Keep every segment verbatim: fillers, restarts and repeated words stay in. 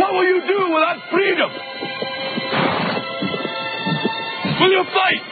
What will you do without freedom? Will you fight?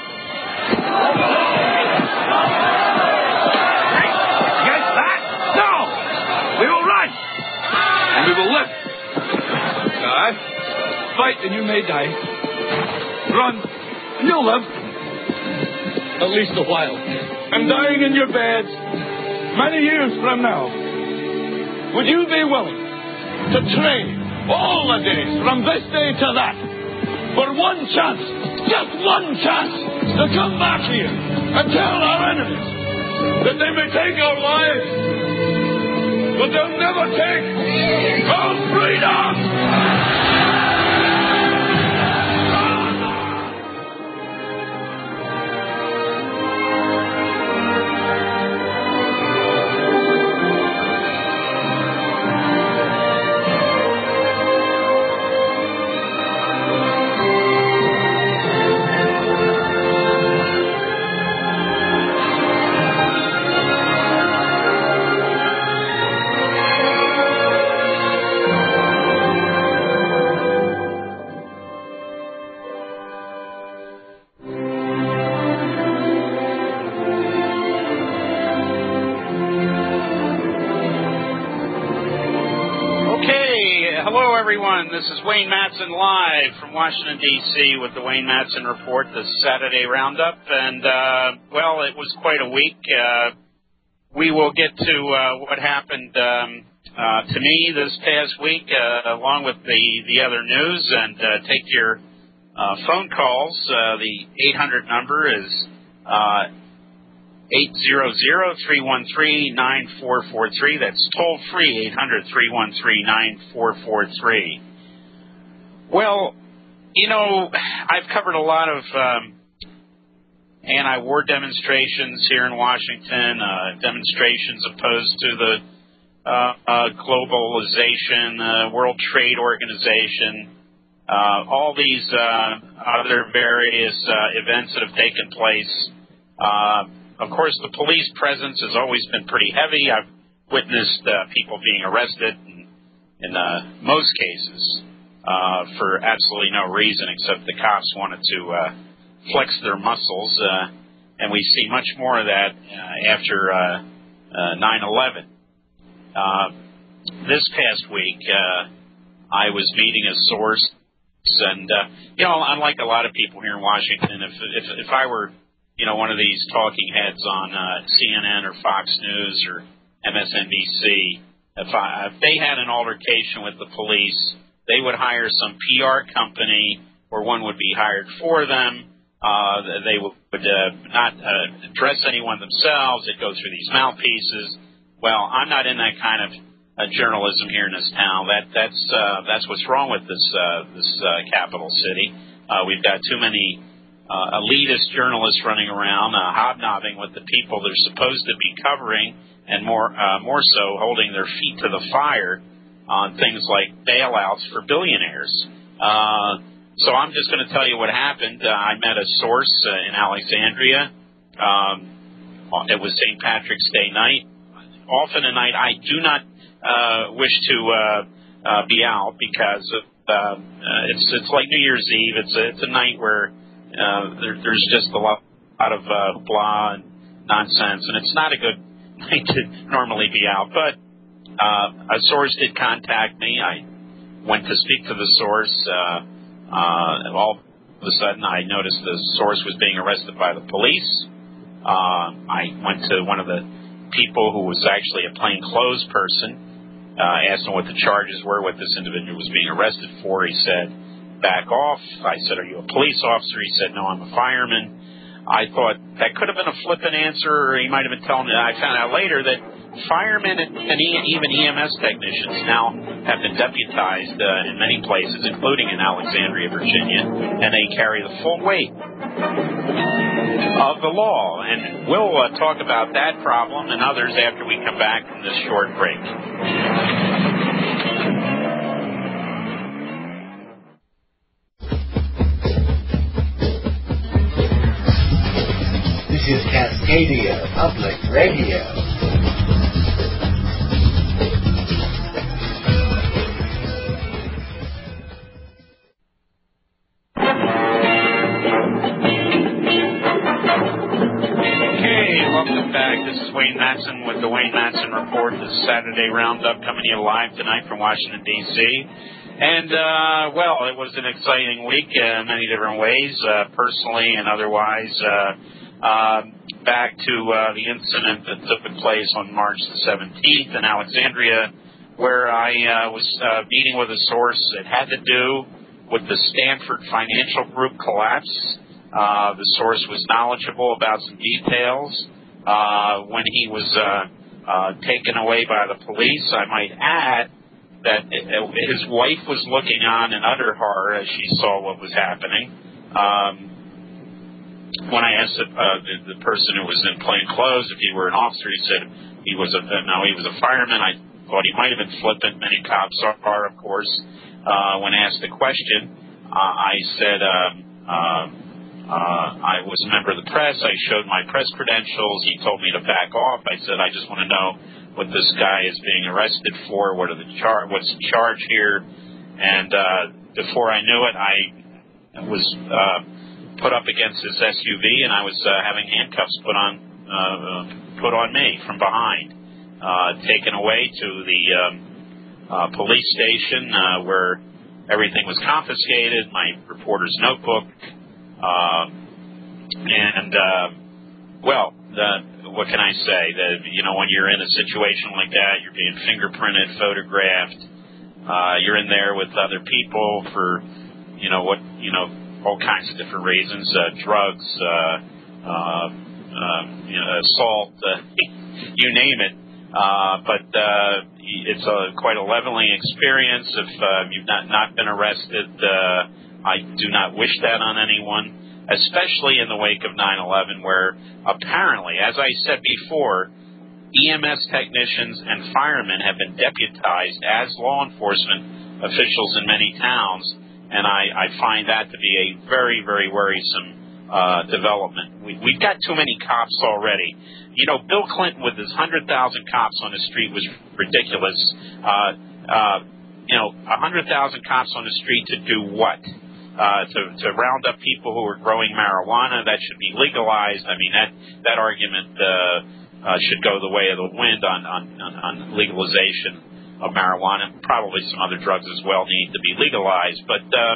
Against that? No! We will run! And we will live. Uh, fight and you may die. Run and you'll live. At least a while. And dying in your beds many years from now. Would you be willing to trade all the days from this day to that for one chance, just one chance, to come back here and tell our enemies that they may take our lives, but they'll never take our freedom? This is Wayne Madsen live from Washington, D C with the Wayne Madsen Report, the Saturday Roundup. And, uh, well, it was quite a week. Uh, we will get to uh, what happened um, uh, to me this past week, uh, along with the, the other news, and uh, take your uh, phone calls. Uh, the eight hundred number is uh, eight hundred, three one three, nine four four three. That's toll-free, eight hundred, three one three, nine four four three. Well, you know, I've covered a lot of um, anti-war demonstrations here in Washington, uh, demonstrations opposed to the uh, uh, globalization, uh, World Trade Organization, uh, all these uh, other various uh, events that have taken place. Uh, of course, the police presence has always been pretty heavy. I've witnessed uh, people being arrested in, in uh, most cases. Uh, for absolutely no reason except the cops wanted to uh, flex their muscles, uh, and we see much more of that uh, after uh, uh, nine eleven. Uh, this past week, uh, I was meeting a source, and uh, you know, unlike a lot of people here in Washington, if if, if I were, you know, one of these talking heads on uh, C N N or Fox News or M S N B C, if, I, if they had an altercation with the police, they would hire some P R company, or one would be hired for them. Uh, they would uh, not uh, address anyone themselves. They'd go through these mouthpieces. Well, I'm not in that kind of uh, journalism here in this town. That that's uh, that's what's wrong with this uh, this uh, capital city. Uh, we've got too many uh, elitist journalists running around, uh, hobnobbing with the people they're supposed to be covering, and more uh, more so holding their feet to the fire on things like bailouts for billionaires. Uh, so I'm just going to tell you what happened. Uh, I met a source uh, in Alexandria. Um, it was Saint Patrick's Day night. Often at night, I do not uh, wish to uh, uh, be out because of, uh, uh, it's it's like New Year's Eve. It's a, it's a night where uh, there, there's just a lot, lot of uh, blah and nonsense, and it's not a good night to normally be out. But Uh, a source did contact me. I went to speak to the source. Uh, uh, all of a sudden, I noticed the source was being arrested by the police. Uh, I went to one of the people who was actually a plainclothes person, uh, asked him what the charges were, what this individual was being arrested for. He said, back off. I said, are you a police officer? He said, no, I'm a fireman. I thought that could have been a flippant answer, or he might have been telling me. I found out later that firemen and, and even E M S technicians now have been deputized uh, in many places, including in Alexandria, Virginia, and they carry the full weight of the law. And we'll uh, talk about that problem and others after we come back from this short break. This is Cascadia Public Radio. welcome back. This is Wayne Madsen with the Wayne Madsen Report, the Saturday Roundup, coming to you live tonight from Washington, D C And, uh, well, it was an exciting week in many different ways, uh, personally and otherwise. Uh, uh, back to uh, the incident that took place on March the seventeenth in Alexandria, where I uh, was uh, meeting with a source that had to do with the Stanford Financial Group collapse. Uh, the source was knowledgeable about some details. Uh, when he was uh, uh, taken away by the police, I might add that his wife was looking on in utter horror as she saw what was happening. Um, when I asked the, uh, the, the person who was in plain clothes if he were an officer, he said he was a no, he was a fireman. I thought he might have been flippant. Many cops are, of course. Uh, when asked the question, uh, I said um, uh, uh, I was a member of the press. I showed my press credentials. He told me to back off. I said, I just want to know what this guy is being arrested for. What are the char- What's the charge here? And uh, before I knew it, I was uh, put up against this S U V, and I was uh, having handcuffs put on uh, put on me from behind, uh, taken away to the um, uh, police station uh, where everything was confiscated, my reporter's notebook, uh, and uh, well, the, what can I say? That, you know, when you're in a situation like that, you're being fingerprinted, photographed, uh, you're in there with other people for, you know, what, you know, all kinds of different reasons, uh, drugs, uh, uh, uh, you know, assault, uh, you name it. Uh, but uh, it's a quite a leveling experience. If uh, you've not, not been arrested, uh, I do not wish that on anyone, especially in the wake of nine eleven, where apparently, as I said before, E M S technicians and firemen have been deputized as law enforcement officials in many towns. And I, I find that to be a very, very worrisome uh, development. We, we've got too many cops already. You know, Bill Clinton with his one hundred thousand cops on the street was ridiculous. Uh, uh, you know, one hundred thousand cops on the street to do what? Uh, to, to round up people who are growing marijuana. That should be legalized. I mean, that, that argument uh, uh, should go the way of the wind on, on, on, on legalization of marijuana. Probably some other drugs as well need to be legalized. But um,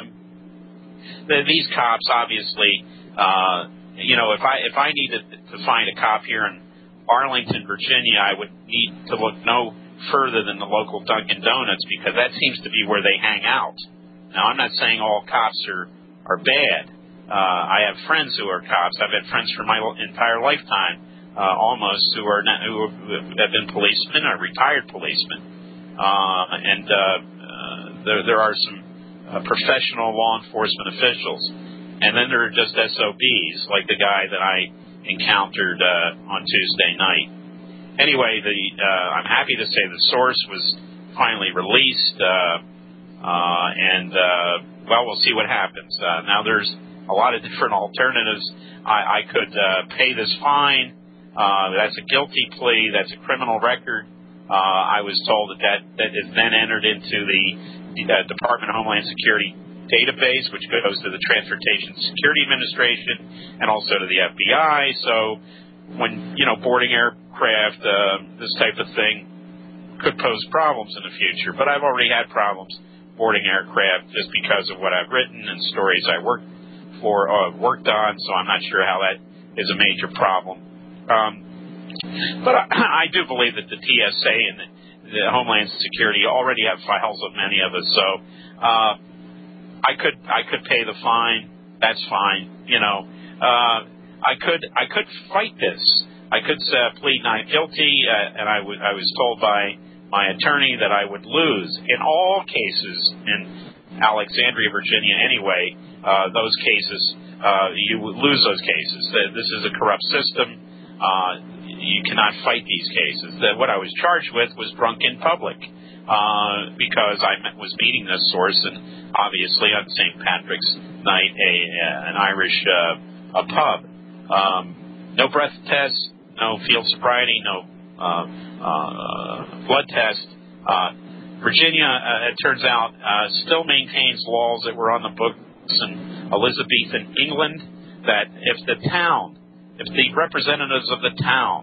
the, these cops, obviously, uh, you know, if I if I needed to find a cop here in Arlington, Virginia, I would need to look no further than the local Dunkin' Donuts, because that seems to be where they hang out. Now, I'm not saying all cops are are bad. Uh, I have friends who are cops. I've had friends for my entire lifetime, uh, almost, who are not, who have been policemen or retired policemen. Uh, and uh, uh, there, there are some uh, professional law enforcement officials. And then there are just S O Bs, like the guy that I encountered uh, on Tuesday night. Anyway, the uh, I'm happy to say the source was finally released, uh, uh, and, uh, well, we'll see what happens. Uh, now, there's a lot of different alternatives. I, I could uh, pay this fine. Uh, that's a guilty plea. That's a criminal record. Uh, I was told that, that that is then entered into the, the uh, Department of Homeland Security database, which goes to the Transportation Security Administration and also to the F B I. So when, you know, boarding aircraft, uh, this type of thing could pose problems in the future. But I've already had problems boarding aircraft just because of what I've written and stories I worked for, uh, worked on, so I'm not sure how that is a major problem. Um, But I, I do believe that the T S A and the, the Homeland Security already have files of many of us. So uh, I could I could pay the fine. That's fine. You know, uh, I could I could fight this. I could uh, plead not guilty, uh, and I, w- I was told by my attorney that I would lose in all cases in Alexandria, Virginia. Anyway, uh, those cases uh, you would lose those cases. This is a corrupt system. Uh, You cannot fight these cases. That what I was charged with was drunk in public, uh, because I met, was meeting this source, and obviously on Saint Patrick's night, a, a an Irish uh, a pub. Um, no breath test, no field sobriety, no uh, uh, blood test. Uh, Virginia, uh, it turns out, uh, still maintains laws that were on the books in Elizabethan England, that if the town, if the representatives of the town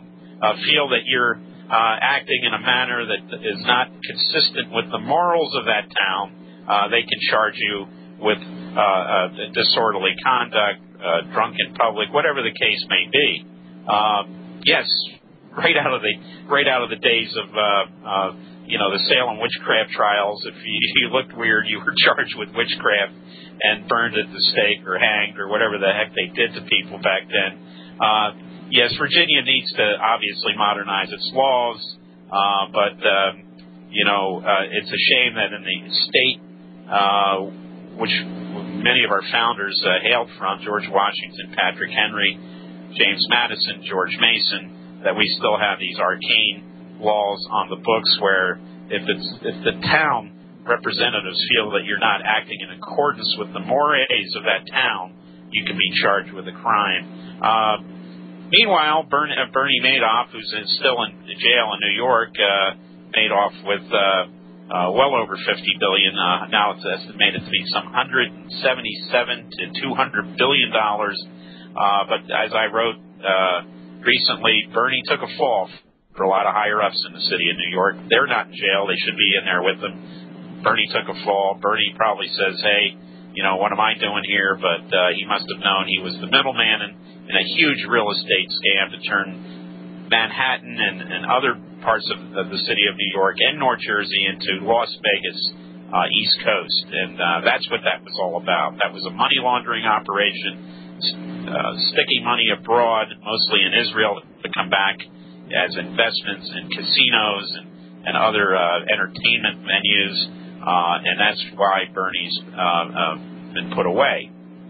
uh, feel that you're uh, acting in a manner that is not consistent with the morals of that town, uh, they can charge you with uh, uh, disorderly conduct, uh, drunk in public, whatever the case may be. Uh, yes, right out of the right out of the days of uh, uh, you know the Salem witchcraft trials. If you, if you looked weird, you were charged with witchcraft and burned at the stake or hanged or whatever the heck they did to people back then. Uh, yes, Virginia needs to obviously modernize its laws, uh, but um, you know uh, it's a shame that in the state, uh, which many of our founders uh, hailed from, George Washington, Patrick Henry, James Madison, George Mason, that we still have these arcane laws on the books where if it's if the town representatives feel that you're not acting in accordance with the mores of that town, you can be charged with a crime. Uh, meanwhile, Bernie, uh, Bernie Madoff, who's in, still in jail in New York, uh, Madoff with uh, uh, well over fifty billion dollars. Uh, now it's estimated to be some one hundred seventy-seven to two hundred billion dollars. Uh, but as I wrote uh, recently, Bernie took a fall for a lot of higher-ups in the city of New York. They're not in jail. They should be in there with them. Bernie took a fall. Bernie probably says, hey, you know, what am I doing here? But uh, he must have known he was the middleman in, in a huge real estate scam to turn Manhattan and, and other parts of, of the city of New York and North Jersey into Las Vegas, uh, East Coast. And uh, that's what that was all about. That was a money laundering operation, uh, sticking money abroad, mostly in Israel, to come back as investments in casinos and, and other uh, entertainment venues. Uh, and that's why Bernie's uh, uh, been put away.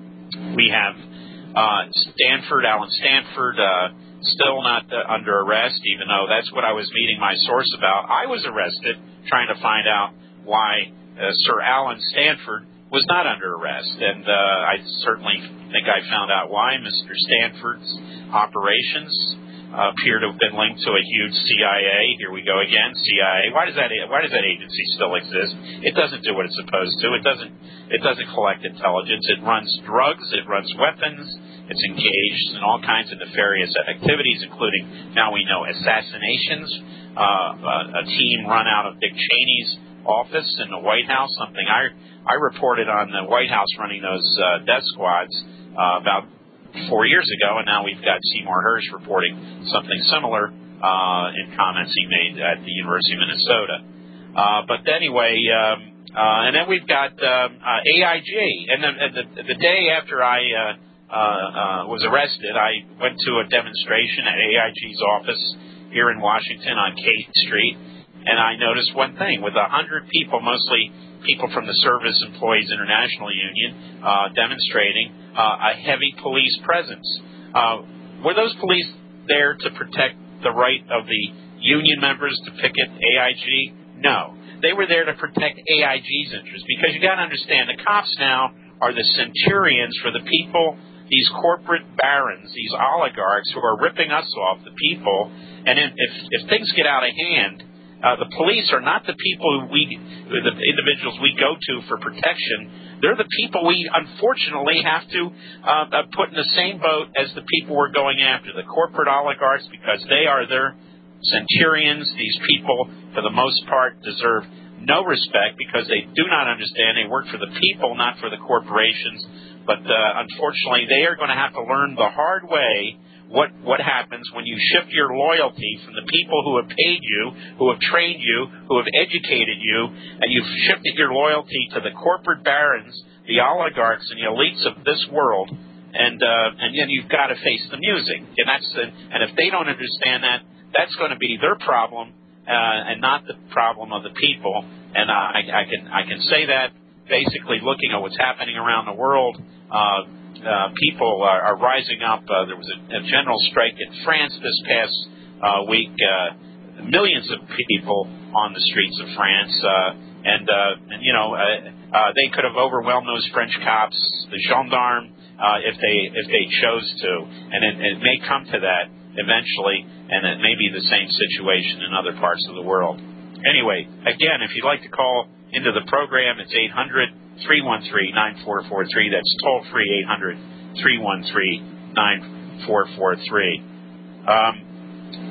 We have uh, Stanford, Alan Stanford, uh, still not uh, under arrest, even though that's what I was meeting my source about. I was arrested trying to find out why uh, Sir Alan Stanford was not under arrest. And uh, I certainly think I found out why. Mister Stanford's operations Uh, appear to have been linked to a huge C I A. Here we go again, C I A. Why does that Why does that agency still exist? It doesn't do what it's supposed to. It doesn't It doesn't collect intelligence. It runs drugs. It runs weapons. It's engaged in all kinds of nefarious activities, including, now we know, assassinations. Uh, a team run out of Dick Cheney's office in the White House. Something I I reported on the White House running those uh, death squads uh, about four years ago, and now we've got Seymour Hersh reporting something similar uh, in comments he made at the University of Minnesota. Uh, but anyway, um, uh, and then we've got um, uh, A I G. And then uh, the, the day after I uh, uh, uh, was arrested, I went to a demonstration at A I G's office here in Washington on Kate Street, and I noticed one thing. With a hundred people, mostly people from the Service Employees International Union, uh, demonstrating, Uh, a heavy police presence. Uh, were those police there to protect the right of the union members to picket A I G? No. They were there to protect A I G's interests, because you got to understand, the cops now are the centurions for the people, these corporate barons, these oligarchs who are ripping us off, the people. And if, if things get out of hand, Uh, the police are not the people who we, the individuals we go to for protection. They're the people we unfortunately have to uh, put in the same boat as the people we're going after, the corporate oligarchs, because they are their centurions. These people, for the most part, deserve no respect because they do not understand. They work for the people, not for the corporations. But uh, unfortunately, they are going to have to learn the hard way What what happens when you shift your loyalty from the people who have paid you, who have trained you, who have educated you, and you've shifted your loyalty to the corporate barons, the oligarchs, and the elites of this world, and uh, and then you've got to face the music. And that's the, and if they don't understand that, that's going to be their problem uh, and not the problem of the people. And uh, I, I can I can say that basically looking at what's happening around the world. Uh, Uh, people are, are rising up. Uh, there was a, a general strike in France this past uh, week. Uh, millions of people on the streets of France, uh, and, uh, and you know uh, uh, they could have overwhelmed those French cops, the gendarmes, uh, if they if they chose to. And it, it may come to that eventually, and it may be the same situation in other parts of the world. Anyway, again, if you'd like to call into the program, it's eight hundred, three one three, nine four four three. That's toll free, eight hundred, three one three, nine four four three. Um,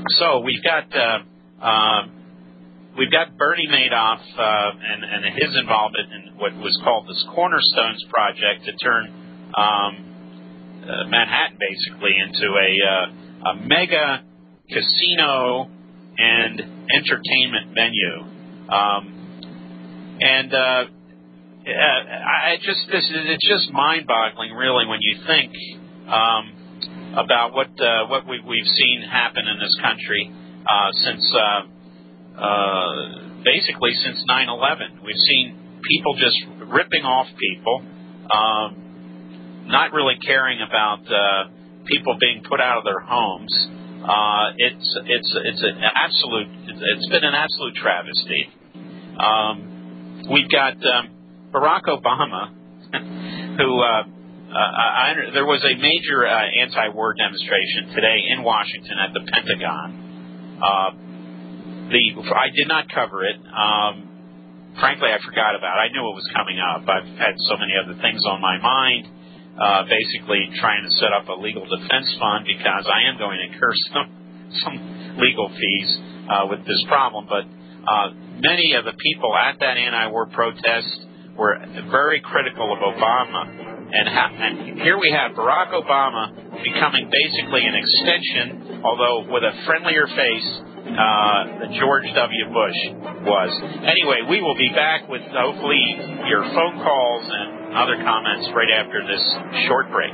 so we've got uh, uh, we've got Bernie Madoff uh, and, and his involvement in what was called this Cornerstones project to turn um, uh, Manhattan basically into a, uh, a mega casino and entertainment venue. Um, and uh, I just this it's just mind-boggling, really, when you think um, about what uh, what we, we've seen happen in this country uh, since uh, uh, basically since nine eleven. We've seen people just ripping off people, um, not really caring about uh, people being put out of their homes. Uh, it's it's it's an absolute it's been an absolute travesty. Um, we've got um, Barack Obama, who uh, uh, I, there was a major uh, anti-war demonstration today in Washington at the Pentagon. Uh, the I did not cover it. Um, frankly, I forgot about it. I knew it was coming up. I've had so many other things on my mind. Uh, basically trying to set up a legal defense fund because I am going to incur some, some legal fees uh, with this problem. But uh, many of the people at that anti-war protest were very critical of Obama. And, ha- and here we have Barack Obama becoming basically an extension, although with a friendlier face, uh, than George W. Bush was. Anyway, we will be back with hopefully your phone calls and other comments right after this short break.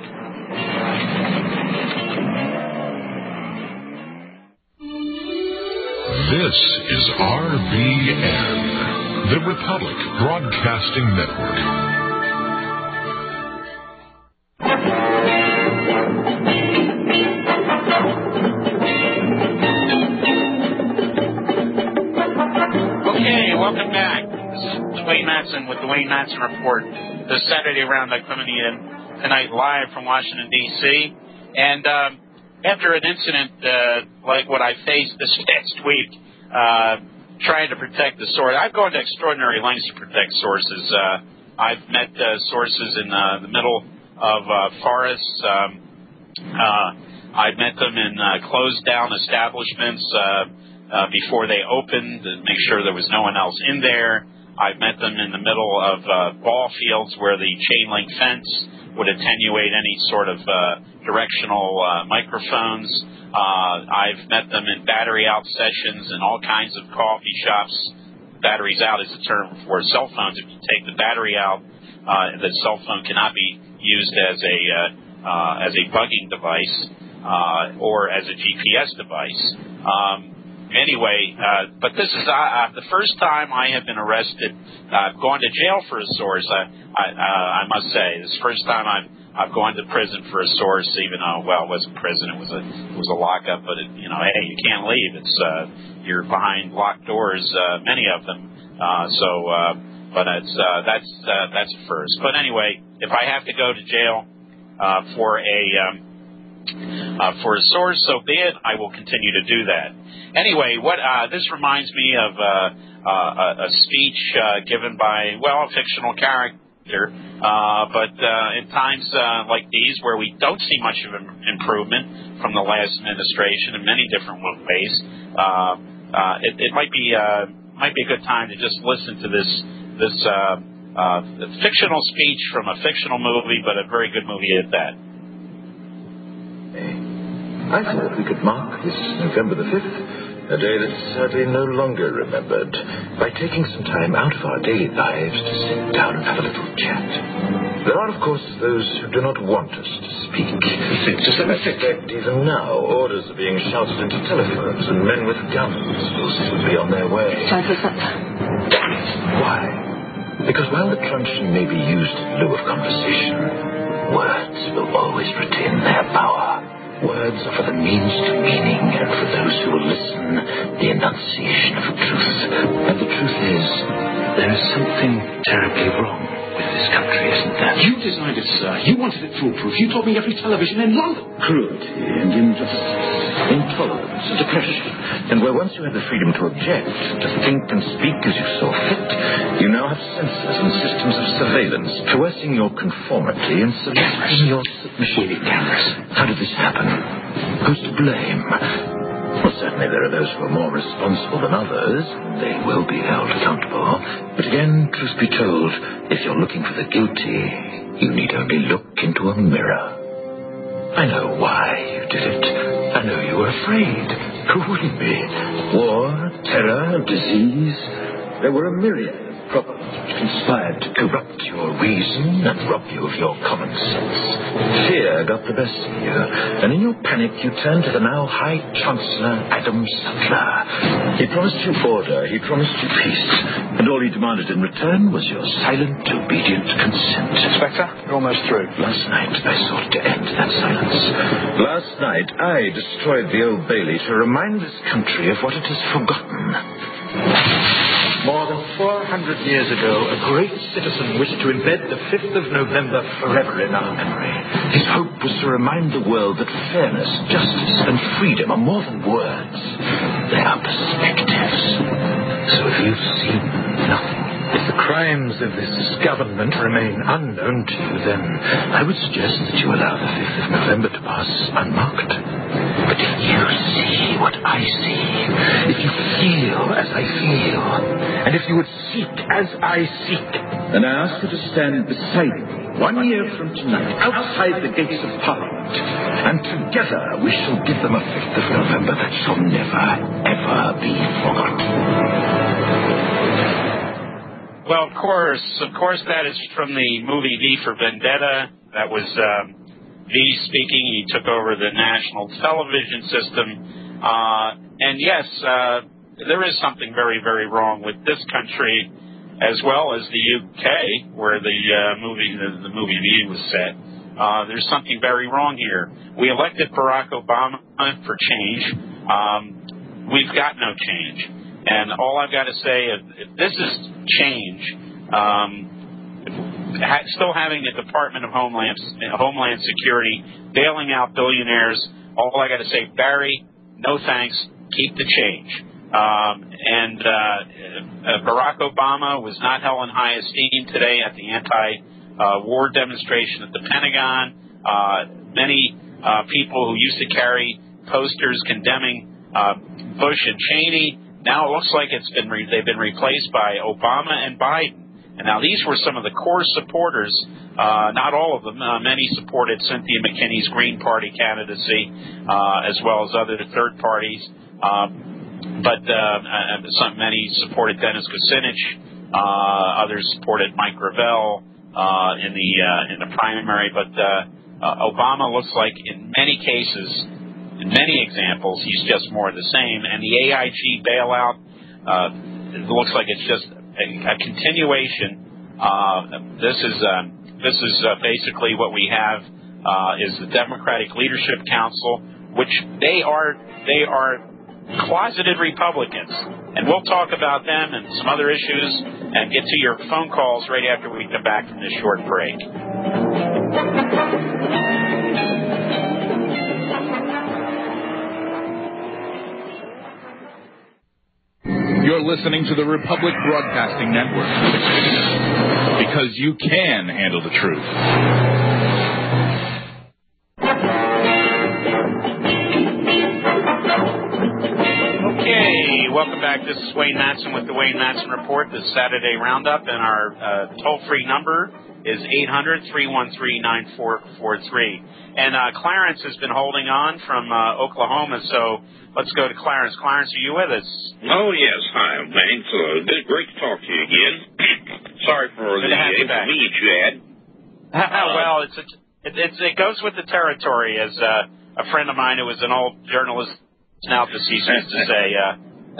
This is R B N, the Republic Broadcasting Network. Welcome back. This is Dwayne Matson with the Wayne Matson Report, the Saturday Roundup coming in tonight live from Washington, D C And um, after an incident uh, like what I faced this past week, uh, trying to protect the source, I've gone to extraordinary lengths to protect sources. Uh, I've met uh, sources in uh, the middle of uh, forests. Um, uh, I've met them in uh, closed-down establishments uh, uh, before they opened to make sure there was no one else in there. I've met them in the middle of uh, ball fields where the chain link fence would attenuate any sort of uh, directional uh, microphones. Uh, I've met them in battery out sessions in all kinds of coffee shops. Batteries out is a term for cell phones. If you take the battery out, uh, the cell phone cannot be used as a uh, uh, as a bugging device uh, or as a G P S device. Um, Anyway, uh, but this is uh, uh, the first time I have been arrested. I've uh, gone to jail for a source. I, I, uh, I must say, this is the first time I've I've gone to prison for a source. Even though, well, it wasn't prison; it was a it was a lockup. But it, you know, hey, you can't leave. It's uh, you're behind locked doors, uh, many of them. Uh, so, uh, but it's uh, that's uh, that's a first. But anyway, if I have to go to jail uh, for a um, Uh, for a source, so be it. I will continue to do that. Anyway, what uh, this reminds me of uh, uh, a speech uh, given by, well, a fictional character, uh, but uh, in times uh, like these where we don't see much of an improvement from the last administration in many different ways, uh, uh, it, it might be uh, might be a good time to just listen to this this uh, uh, fictional speech from a fictional movie, but a very good movie at that. I thought we could mark this November the fifth, a day that's sadly no longer remembered, by taking some time out of our daily lives to sit down and have a little chat. There are, of course, those who do not want us to speak. Think, just let me think. In fact, even now, orders are being shouted into telephones, and men with guns will soon be on their way. Time for supper. Damn it. Why? Because while the truncheon may be used in lieu of conversation, words will always retain their power. Words are for the means to meaning, and for those who will listen, the enunciation of truth. And the truth is, there is something terribly wrong with this country, isn't there? You designed it, sir. You wanted it foolproof. You told me every television in London. Cruelty and injustice, intolerance, depression. And where once you had the freedom to object, to think and speak as you saw fit, you now have censors and systems of surveillance, coercing your conformity and soliciting your submission. We need cameras. How did this happen? Who's to blame? Well, certainly there are those who are more responsible than others. They will be held accountable. But again, truth be told, if you're looking for the guilty, you need only look into a mirror. I know why you did it. I know you were afraid. Who wouldn't be? War, terror, disease. There were a myriad of problems which conspired to corrupt your reason and rob you of your common sense. Fear got the best of you, and in your panic you turned to the now High Chancellor Adam Sutler. He promised you order, he promised you peace, and all he demanded in return was your silent, obedient consent. Inspector, you're almost through. Last night I sought to end that silence. Last night I destroyed the Old Bailey to remind this country of what it has forgotten. More than four hundred years ago, a great citizen wished to embed the fifth of November forever in our memory. His hope was to remind the world that fairness, justice, and freedom are more than words. They are perspectives. So if you've seen nothing, if the crimes of this government remain unknown to you, then I would suggest that you allow the fifth of November to pass unmarked. But if you see what I see, if you feel as I feel, and if you would seek as I seek, then I ask you to stand beside me one year from tonight, outside the gates of Parliament, and together we shall give them a fifth of November that shall never, ever be forgotten. Well, of course, of course, that is from the movie V for Vendetta. That was um, V speaking. He took over the national television system. Uh, and yes, uh, there is something very, very wrong with this country, as well as the U K, where the uh, movie the, the movie V was set. Uh, there's something very wrong here. We elected Barack Obama for change. Um, we've got no change. And all I've got to say, if, if this is change, um, ha- still having the Department of Homeland, Homeland Security bailing out billionaires, all I got to say, Barry, no thanks, keep the change. Um, and uh, uh, Barack Obama was not held in high esteem today at the anti-war uh, demonstration at the Pentagon. Uh, many uh, people who used to carry posters condemning uh, Bush and Cheney, now it looks like it's been re- they've been replaced by Obama and Biden. And now these were some of the core supporters, uh, not all of them. Uh, many supported Cynthia McKinney's Green Party candidacy, uh, as well as other third parties. Um, but uh, some, many supported Dennis Kucinich. Uh, others supported Mike Gravel uh, in the uh, in the primary. But uh, uh, Obama looks like, in many cases, in many examples, he's just more of the same. And the A I G bailout, uh, it looks like it's just a, a continuation. Uh, this is um, this is uh, basically what we have uh, is the Democratic Leadership Council, which they are they are closeted Republicans. And we'll talk about them and some other issues and get to your phone calls right after we come back from this short break. You're listening to the Republic Broadcasting Network, because you can handle the truth. Okay, welcome back. This is Wayne Madsen with the Wayne Madsen Report, the Saturday Roundup, and our uh, toll-free number is eight hundred, three one three, nine four four three. And uh, Clarence has been holding on from uh, Oklahoma, so let's go to Clarence. Clarence, are you with us? Oh, yes. Hi, Wayne. So, great to talk to you again. Sorry for Good the to have you back. inconvenience you had. Uh, well, it's, a, it, it's it goes with the territory, as uh, a friend of mine who was an old journalist, now deceased, used to say. Uh,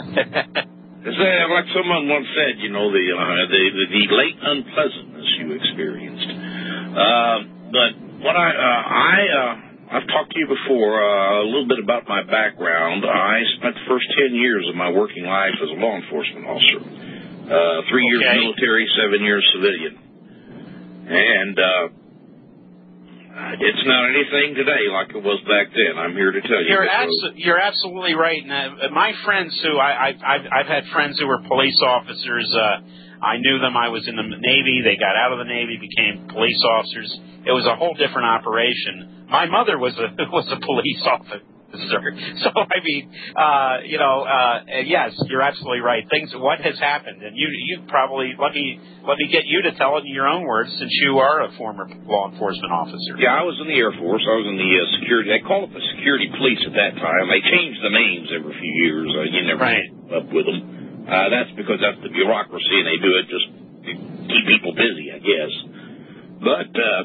like someone once said, you know, the uh, the, the, the late unpleasantness you experienced. Uh, but what I uh, I uh, I've talked to you before uh, a little bit about my background. I spent the first ten years of my working life as a law enforcement officer. Uh, three okay. years military, seven years civilian, and. Uh, It's not anything today like it was back then. I'm here to tell you. You're, abso- you're absolutely right. And, uh, my friends who I, I've, I've, I've had friends who were police officers. Uh, I knew them. I was in the Navy. They got out of the Navy, became police officers. It was a whole different operation. My mother was a was a police officer. Sir. So I mean, uh, you know, uh, yes, you're absolutely right. Things, what has happened, and you, you probably let me let me get you to tell it in your own words, since you are a former law enforcement officer. Yeah, I was in the Air Force. I was in the uh, security. They called it the security police at that time. They changed the names every few years. Uh, you never right. keep up with them. Uh, that's because that's the bureaucracy, and they do it just to keep people busy, I guess. But uh,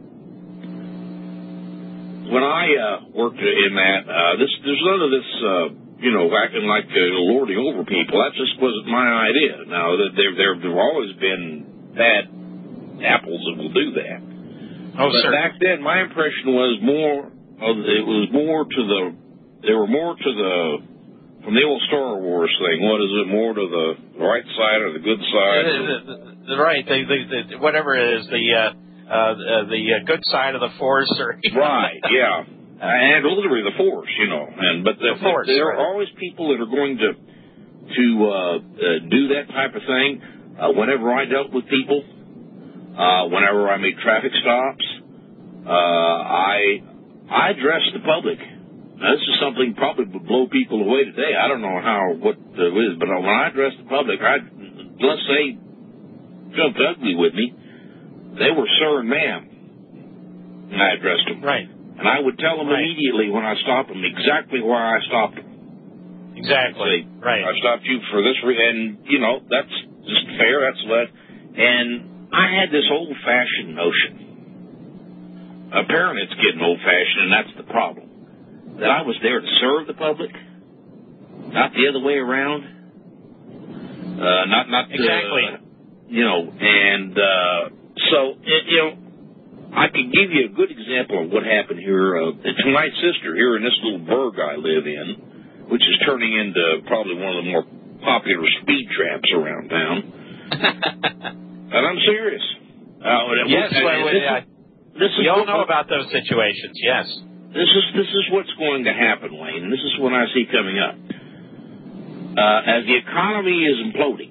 when I uh, worked in that, uh, this there's none of this, uh, you know, acting like uh, lording over people. That just wasn't my idea. Now, there there have always been bad apples that will do that. Oh, but certainly. back then, my impression was more of it was more to the there were more to the from the old Star Wars thing. What is it? More to the right side or the good side? Uh, the, the, the, right, the, the, the, whatever it is, the. Uh, Uh, the uh, good side of the force, or right, yeah, and literally the force, you know. And but the, the force, there right. are always people that are going to to uh, uh, do that type of thing. Uh, whenever I dealt with people, uh, whenever I made traffic stops, uh, I I addressed the public. Now, this is something probably would blow people away today. I don't know how what it is, but when I addressed the public, I let's say jumped ugly with me. They were sir and ma'am, and I addressed them. Right. And I would tell them right. immediately when I stopped them exactly why I stopped them. Exactly. Say, right. I stopped you for this reason, and, you know, that's just fair, that's what. And I had this old-fashioned notion. Apparently it's getting old-fashioned, and that's the problem. That I was there to serve the public, not the other way around. Uh, not, not Exactly. Uh, you know, and, uh, So, it, you know, I can give you a good example of what happened here. Uh, to my sister here in this little burg I live in, which is turning into probably one of the more popular speed traps around town. And I'm serious. Uh, yes, and, well, and this, yeah. this is we all what, know about those situations, yes. This is, this is what's going to happen, Wayne, and this is what I see coming up. Uh, as the economy is imploding,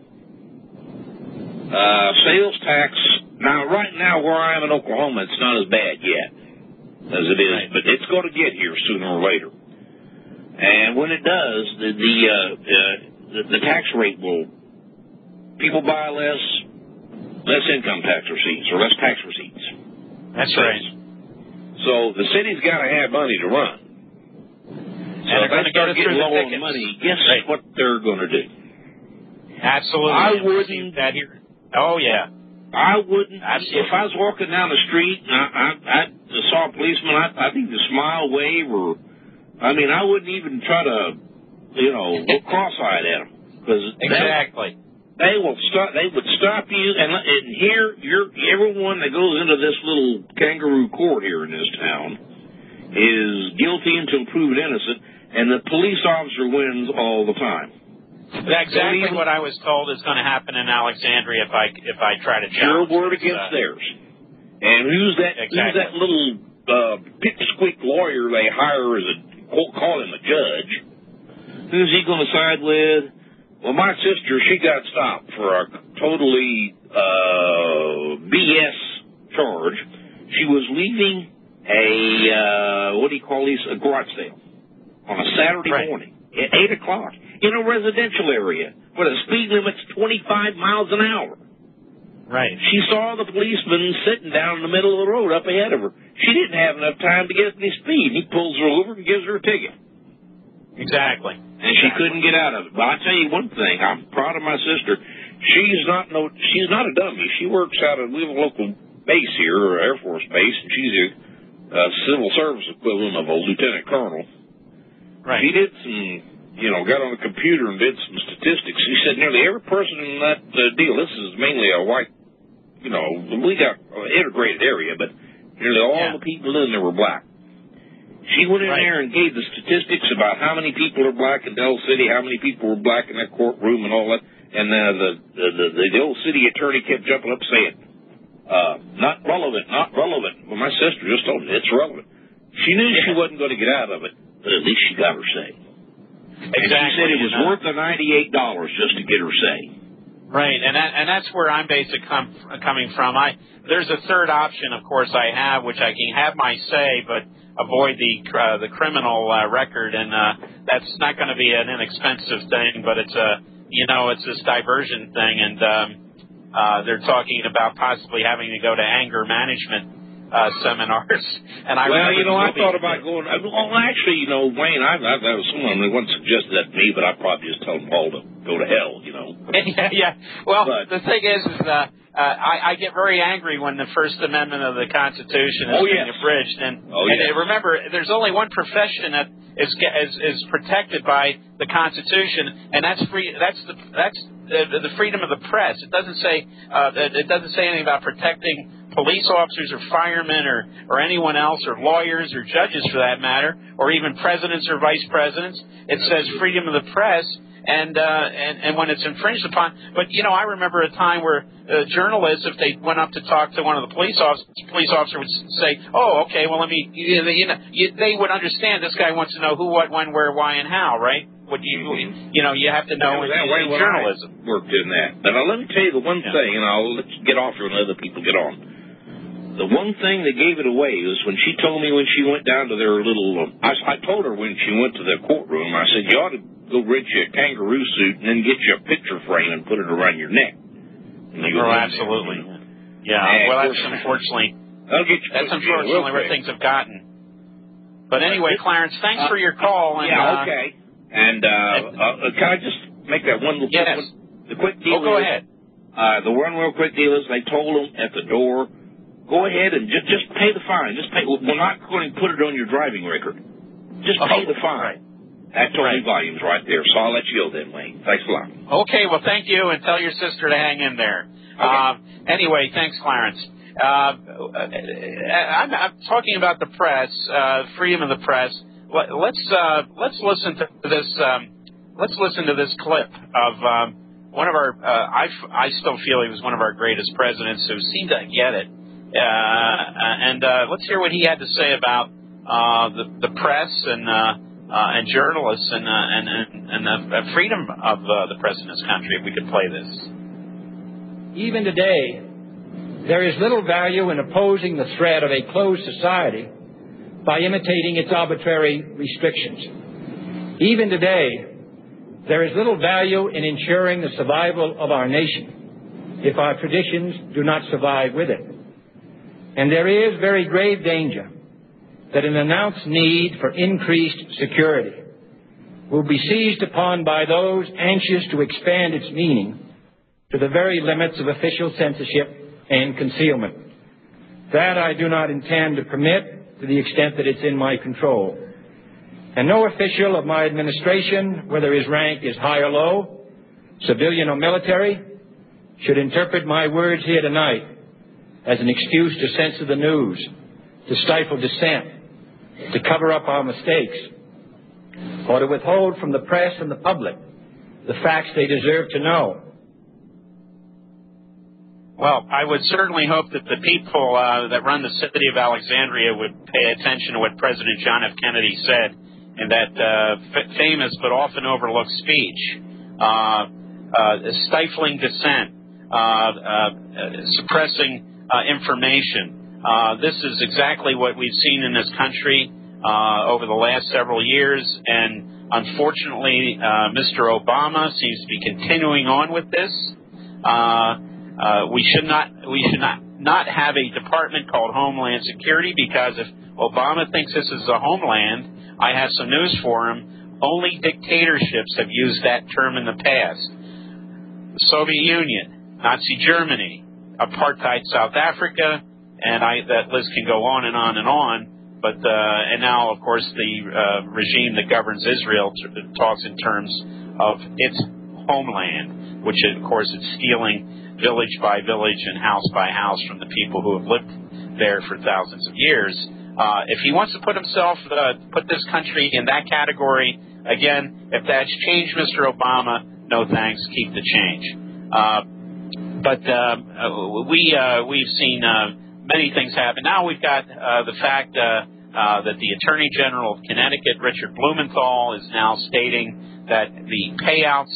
uh, sales tax... Now, right now, where I am in Oklahoma, it's not as bad yet as it is, right. But it's going to get here sooner or later. And when it does, the the, uh, uh, the the tax rate will people buy less less income tax receipts or less tax receipts. That's right. So the city's got to have money to run. And so they're going to get it through low the on money. Guess right. what they're going to do? Absolutely. I wouldn't. That here. Oh yeah. I wouldn't. Absolutely. If I was walking down the street and I, I, I saw a policeman, I, I'd either smile, wave, or I mean, I wouldn't even try to, you know, look cross-eyed at them because exactly they, they will stop. They would stop you, and, and here, you're everyone that goes into this little kangaroo court here in this town is guilty until proven innocent, and the police officer wins all the time. That's exactly what I was told is going to happen in Alexandria if I if I try to challenge. Your word against uh, theirs. And who's that? Exactly. Who's that little uh, pipsqueak lawyer they hire as a call him a judge? Who's he going to side with? Well, my sister, she got stopped for a totally uh, B S charge. She was leaving a uh, what do you call these? A garage sale on a Saturday right. morning at eight o'clock. In a residential area where the speed limit's twenty-five miles an hour. Right. She saw the policeman sitting down in the middle of the road up ahead of her. She didn't have enough time to get up any speed. He pulls her over and gives her a ticket. Exactly. And she exactly. couldn't get out of it. But I'll tell you one thing. I'm proud of my sister. She's not no. She's not a dummy. She works out of, we have a local base here, or Air Force base, and she's a uh, civil service equivalent of a lieutenant colonel. Right. She did some... you know, got on the computer and did some statistics. He said nearly every person in that uh, deal, this is mainly a white, you know, we got an integrated area, but nearly all yeah. the people in there were black. She went in right. there and gave the statistics about how many people are black in Del City, how many people were black in that courtroom and all that, and uh, the, the, the, the old city attorney kept jumping up saying, uh, not relevant, not relevant. Well, my sister just told me it's relevant. She knew yeah. she wasn't going to get out of it, but at least she got her say. Exactly. And she said it was worth the ninety-eight dollars just to get her say. Right, and that, and that's where I'm basically com- coming from. I there's a third option, of course, I have, which I can have my say, but avoid the uh, the criminal uh, record, and uh, that's not going to be an inexpensive thing. But it's a you know it's this diversion thing, and um, uh, they're talking about possibly having to go to anger management uh, seminars. And I well, you know, I movie. thought about going. Well, actually, you know, Wayne, I, I that was someone that once suggested that to me, but I probably just tell them all to go to hell. You know. yeah, yeah. Well, but, the thing is, is uh, uh, I, I get very angry when the First Amendment of the Constitution is oh, being yes. abridged, and, oh, and yes. remember, there's only one profession that is, is is protected by the Constitution, and that's free. That's the that's the, the freedom of the press. It doesn't say uh, it doesn't say anything about protecting police officers or firemen or, or anyone else or lawyers or judges for that matter, or even presidents or vice presidents. It says freedom of the press, and uh, and, and when it's infringed upon. But, you know, I remember a time where uh, journalists, if they went up to talk to one of the police officers, the police officer would say, oh, okay, well, let me, you know, you know you, they would understand this guy wants to know who, what, when, where, why, and how, right? What you, mm-hmm. you know, you have to know yeah, in, way in journalism. I worked in that. But now, let me tell you the one yeah. thing, and I'll let you get off here and other people get on. The one thing that gave it away was when she told me when she went down to their little, um, I, I told her when she went to the courtroom, I said, you ought to go rent you a kangaroo suit and then get you a picture frame and put it around your neck. Oh, absolutely. Yeah, and well, that's unfortunately, that'll get you that's unfortunately where things have gotten. But anyway, Clarence, thanks uh, for your call. And, yeah, okay. Uh, and uh, uh, can I just make that one little yes. quick one? The quick deal Oh, go is, ahead. Uh, the one real quick deal is they told them at the door, go ahead and just just pay the fine. Just pay. We're not going to put it on your driving record. Just pay oh, the fine. Right. That told right. me volumes right there. So I'll let you go then, Wayne. Thanks a lot. Okay. Well, thank you, and tell your sister to hang in there. Okay. Uh, anyway, thanks, Clarence. Uh, I'm, I'm talking about the press, uh, freedom of the press. Let's uh, let's listen to this. Um, let's listen to this clip of um, one of our. Uh, I I still feel he was one of our greatest presidents who seemed to get it. Uh, and uh, let's hear what he had to say about uh, the, the press and uh, uh, and journalists and uh, and and, and the freedom of uh, the press in this country. If we could play this. Even today, there is little value in opposing the threat of a closed society by imitating its arbitrary restrictions. Even today, there is little value in ensuring the survival of our nation if our traditions do not survive with it. And there is very grave danger that an announced need for increased security will be seized upon by those anxious to expand its meaning to the very limits of official censorship and concealment. That I do not intend to permit to the extent that it's in my control. And no official of my administration, whether his rank is high or low, civilian or military, should interpret my words here tonight as an excuse to censor the news, to stifle dissent, to cover up our mistakes, or to withhold from the press and the public the facts they deserve to know. Well, I would certainly hope that the people uh, that run the city of Alexandria would pay attention to what President John F. Kennedy said in that uh, f- famous but often overlooked speech, uh, uh, stifling dissent, uh, uh, suppressing Uh, information. Uh, this is exactly what we've seen in this country uh, over the last several years, and unfortunately, uh, Mister Obama seems to be continuing on with this. Uh, uh, we should not we should not not have a department called Homeland Security, because if Obama thinks this is a homeland, I have some news for him. Only dictatorships have used that term in the past. The Soviet Union, Nazi Germany, apartheid South Africa, and I, that list can go on and on and on. But uh, and now, of course, the uh, regime that governs Israel t- talks in terms of its homeland, which, of course, it's stealing village by village and house by house from the people who have lived there for thousands of years. Uh, if he wants to put himself, uh, put this country in that category, again, if that's changed, Mister Obama, no thanks, keep the change. Uh, But uh, we uh, we've seen uh, many things happen. Now we've got uh, the fact uh, uh, that the Attorney General of Connecticut, Richard Blumenthal, is now stating that the payouts,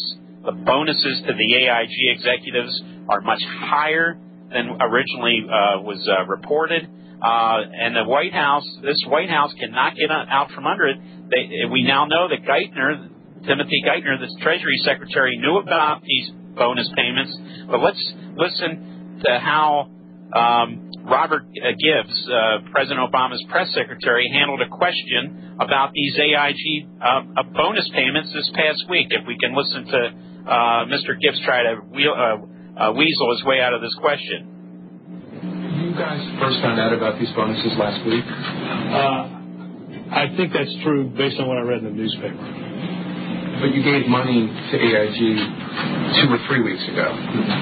The bonuses to the A I G executives are much higher than originally uh, was uh, reported. Uh, and the White House, this White House cannot get out from under it. They, we now know that Geithner, Timothy Geithner, the Treasury Secretary, knew about these bonus payments. But let's listen to how um, Robert uh, Gibbs, uh, President Obama's press secretary, handled a question about these A I G uh, uh, bonus payments this past week. If we can listen to uh, Mister Gibbs try to wheel, uh, uh, weasel his way out of this question. You guys first found out about these bonuses last week? Uh, I think that's true based on what I read in the newspaper. But you gave money to A I G two or three weeks ago.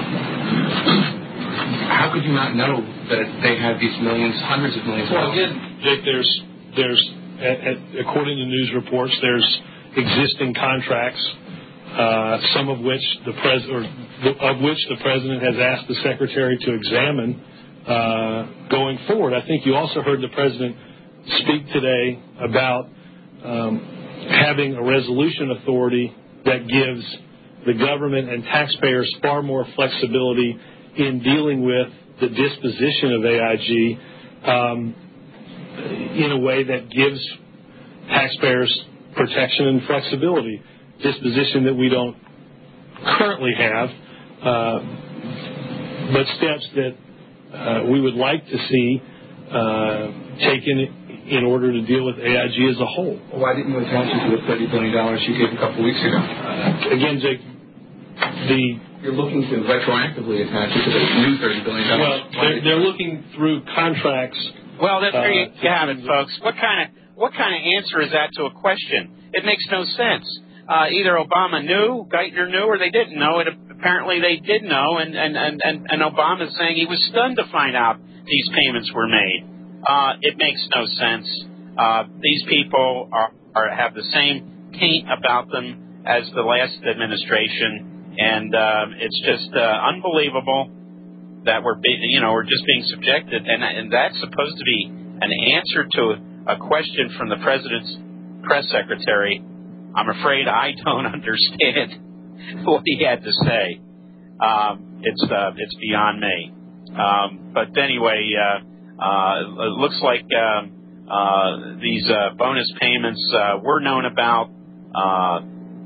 How could you not know that they had these millions, hundreds of millions? Well, again, Jake, there's, there's, at, at, according to news reports, there's existing contracts, uh, some of which the pres or of which the president has asked the secretary to examine uh, going forward. I think you also heard the president speak today about um, having a resolution authority that gives the government and taxpayers far more flexibility in dealing with the disposition of A I G um, in a way that gives taxpayers protection and flexibility, disposition that we don't currently have, uh, but steps that uh, we would like to see uh, taken in order to deal with A I G as a whole. Why didn't you attach it to the thirty billion dollars you gave a couple weeks ago? Uh, again, Jake, the... You're looking to retroactively attach it to the new thirty billion dollars. Well, they're, they're looking through contracts. Well, there uh, you have it, folks. What kind of what kind of answer is that to a question? It makes no sense. Uh, either Obama knew, Geithner knew, or they didn't know. It apparently they did know, and and and and, and Obama's saying he was stunned to find out these payments were made. Uh, it makes no sense. Uh, these people are, are have the same taint about them as the last administration. And uh, it's just uh, unbelievable that we're, be, you know, we're just being subjected, and, and that's supposed to be an answer to a question from the president's press secretary. I'm afraid I don't understand what he had to say. Um, it's uh, it's beyond me. Um, but anyway, uh, uh, it looks like um, uh, these uh, bonus payments uh, were known about. Uh,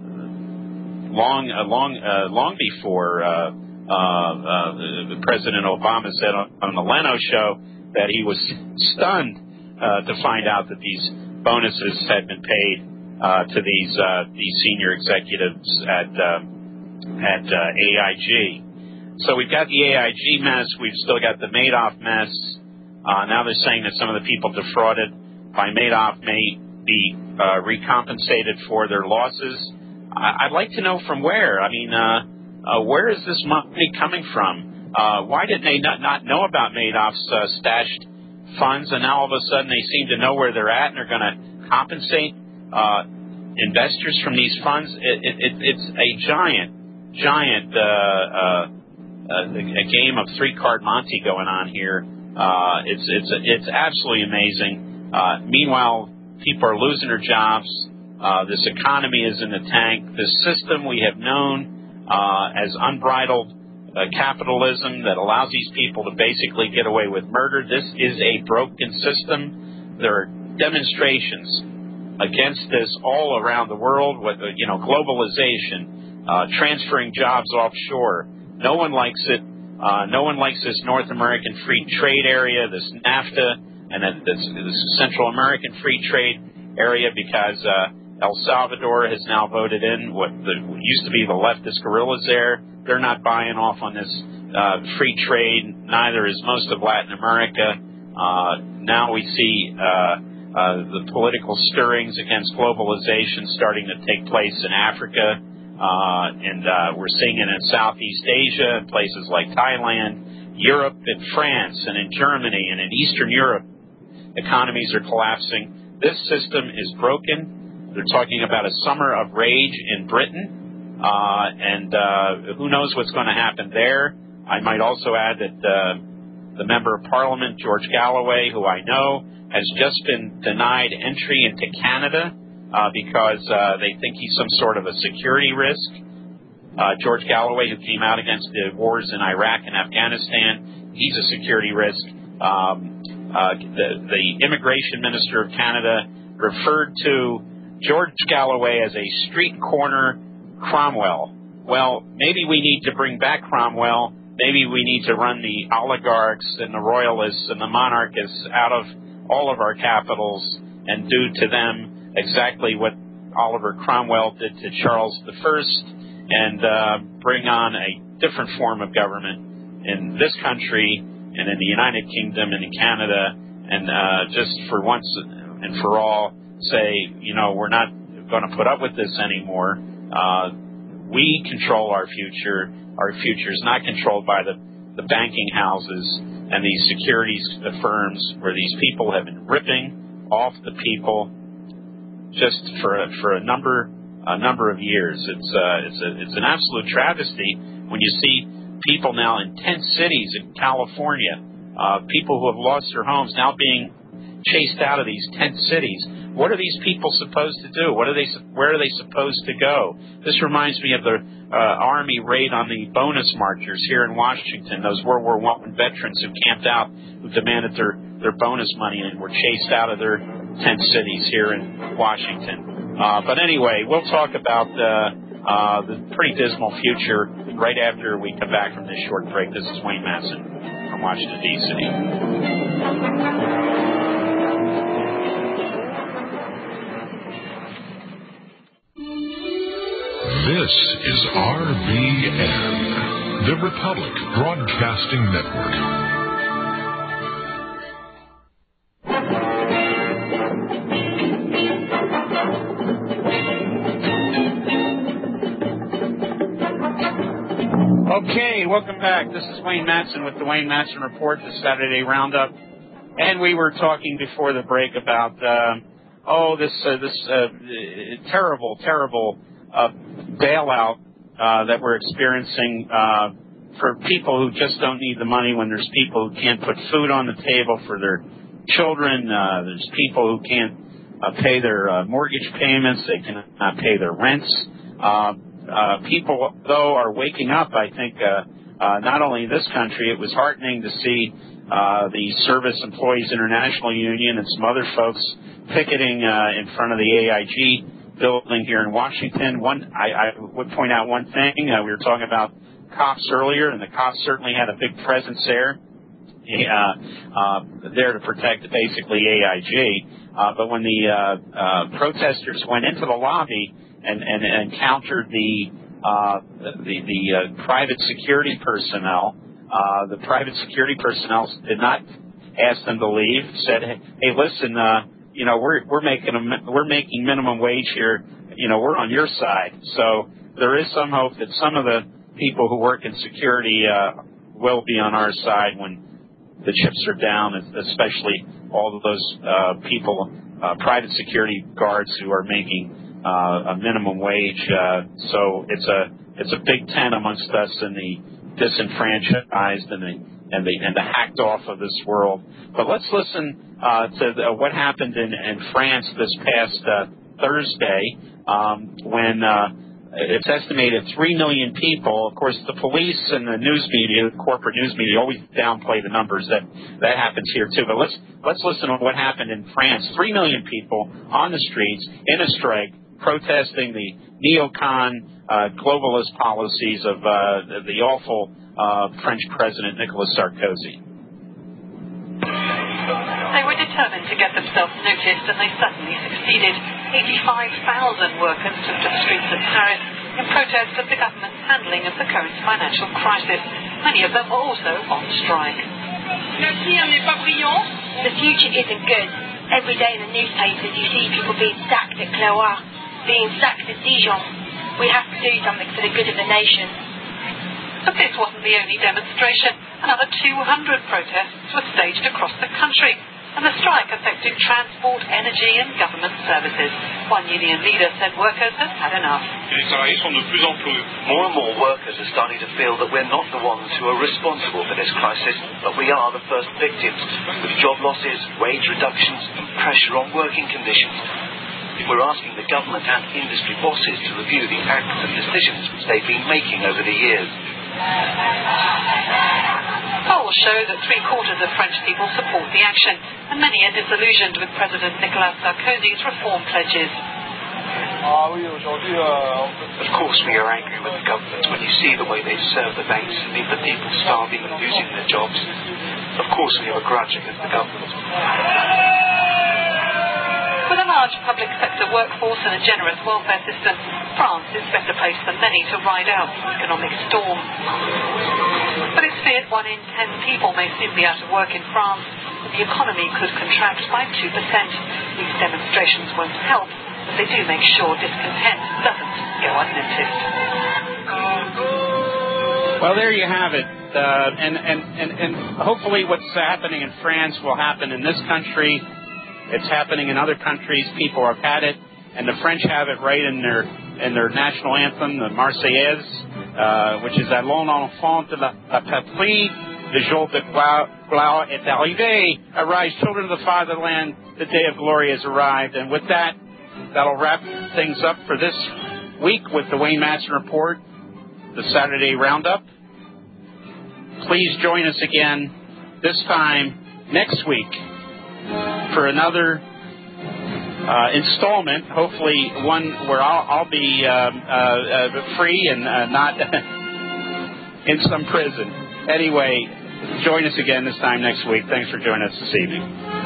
Long, uh, long, uh, long before uh, uh, uh, President Obama said on, on the Leno show that he was stunned uh, to find out that these bonuses had been paid uh, to these uh, these senior executives at uh, at uh, A I G. So we've got the A I G mess. We've still got the Madoff mess. Uh, now they're saying that some of the people defrauded by Madoff may be uh, recompensated for their losses. I'd like to know from where. I mean, uh, uh, where is this money coming from? Uh, why didn't they not, not know about Madoff's uh, stashed funds, and now all of a sudden they seem to know where they're at and are going to compensate uh, investors from these funds? It, it, it, it's a giant, giant uh, uh, uh, a game of three-card Monte going on here. Uh, it's it's it's absolutely amazing. Uh, meanwhile, people are losing their jobs. Uh, this economy is in the tank. This system we have known uh, as unbridled uh, capitalism that allows these people to basically get away with murder. This is a broken system. There are demonstrations against this all around the world with, uh, you know, globalization, uh, transferring jobs offshore. No one likes it. Uh, no one likes this North American Free Trade Area, this NAFTA, and then this, this Central American Free Trade Area because uh, El Salvador has now voted in what, the, what used to be the leftist guerrillas there. They're not buying off on this uh, free trade. Neither is most of Latin America. Uh, now we see uh, uh, the political stirrings against globalization starting to take place in Africa. Uh, and uh, we're seeing it in Southeast Asia, in places like Thailand, Europe, and France, and in Germany, and in Eastern Europe. Economies are collapsing. This system is broken. They're talking about a summer of rage in Britain, uh, and uh, who knows what's going to happen there. I might also add that uh, the Member of Parliament, George Galloway, who I know, has just been denied entry into Canada uh, because uh, they think he's some sort of a security risk. Uh, George Galloway, who came out against the wars in Iraq and Afghanistan, he's a security risk. Um, uh, the, the immigration minister of Canada referred to George Galloway as a street corner Cromwell. Well, maybe we need to bring back Cromwell. Maybe we need to run the oligarchs and the royalists and the monarchists out of all of our capitals and do to them exactly what Oliver Cromwell did to Charles the First, and uh, bring on a different form of government in this country and in the United Kingdom and in Canada, and uh, just for once and for all say, you know, we're not going to put up with this anymore. Uh, we control our future. Our future is not controlled by the, the banking houses and these securities firms where these people have been ripping off the people just for a, for a number a number of years. It's uh, it's a, it's an absolute travesty when you see people now in tent cities in California, uh, people who have lost their homes now being chased out of these tent cities. What are these people supposed to do? What are they? Where are they supposed to go? This reminds me of the uh, Army raid on the bonus marchers here in Washington. Those World War One veterans who camped out, who demanded their their bonus money and were chased out of their tent cities here in Washington. Uh, but anyway, we'll talk about uh, uh, the pretty dismal future right after we come back from this short break. This is Wayne Madsen from Washington, D C This is R B N, the Republic Broadcasting Network. Okay, welcome back. This is Wayne Madsen with the Wayne Madsen Report, the Saturday Roundup. And we were talking before the break about, uh, oh, this uh, this uh, terrible, terrible uh, bailout uh, that we're experiencing uh, for people who just don't need the money, when there's people who can't put food on the table for their children. Uh, there's people who can't uh, pay their uh, mortgage payments. They cannot pay their rents. Uh, Uh, people, though, are waking up. I think uh, uh, not only in this country, it was heartening to see uh, the Service Employees International Union and some other folks picketing uh, in front of the A I G building here in Washington. One, I, I would point out one thing. Uh, we were talking about cops earlier, and the cops certainly had a big presence there, uh, uh, there to protect basically A I G. Uh, but when the uh, uh, protesters went into the lobby and, and, and encountered the uh, the, the uh, private security personnel, uh, the private security personnel did not ask them to leave. Said, "Hey, listen, uh, you know, we're we're making a, we're making minimum wage here. You know, we're on your side." So there is some hope that some of the people who work in security uh, will be on our side when the chips are down, especially all of those uh, people, uh, private security guards who are making Uh, a minimum wage. Uh, so it's a it's a big tent amongst us and the disenfranchised and the and the and the hacked off of this world. But let's listen uh, to the, what happened in, in France this past uh, Thursday um, when uh, it's estimated three million people. Of course, the police and the news media, the corporate news media, always downplay the numbers. That that happens here too. But let's let's listen to what happened in France. Three million people on the streets in a strike, protesting the neocon uh, globalist policies of uh, the awful uh, French President Nicolas Sarkozy. They were determined to get themselves noticed, and they suddenly succeeded. eighty-five thousand workers took to the streets of Paris in protest of the government's handling of the current financial crisis. Many of them were also on strike. The future isn't good. Every day in the newspapers you see people being sacked at Clermont, being sacked at Dijon. We have to do something for the good of the nation. But this wasn't the only demonstration. Another two hundred protests were staged across the country, and the strike affected transport, energy and government services. One union leader said workers have had enough. More and more workers are starting to feel that we're not the ones who are responsible for this crisis, but we are the first victims, with job losses, wage reductions and pressure on working conditions. We're asking the government and industry bosses to review the acts and decisions which they've been making over the years. Polls show that three-quarters of French people support the action, and many are disillusioned with President Nicolas Sarkozy's reform pledges. Of course we are angry with the government when you see the way they serve the banks and leave the people starving and losing their jobs. Of course we have a grudge against the government. With a large public sector workforce and a generous welfare system, France is better placed than many to ride out the economic storm. But it's feared one in ten people may soon be out of work in France, and the economy could contract by two percent. These demonstrations won't help, but they do make sure discontent doesn't go unnoticed. Well, there you have it. Uh, and, and, and, and hopefully what's happening in France will happen in this country. It's happening in other countries. People have had it, and the French have it right in their in their national anthem, the Marseillaise, uh, which is Allons l'enfant de la, la patrie, le jour de gloire est arrivé. Arise, children of the fatherland, the day of glory has arrived. And with that, that'll wrap things up for this week with the Wayne Madsen Report, the Saturday Roundup. Please join us again this time next week for another uh, installment, hopefully one where I'll, I'll be um, uh, uh, free and uh, not in some prison. Anyway, join us again this time next week. Thanks for joining us this evening.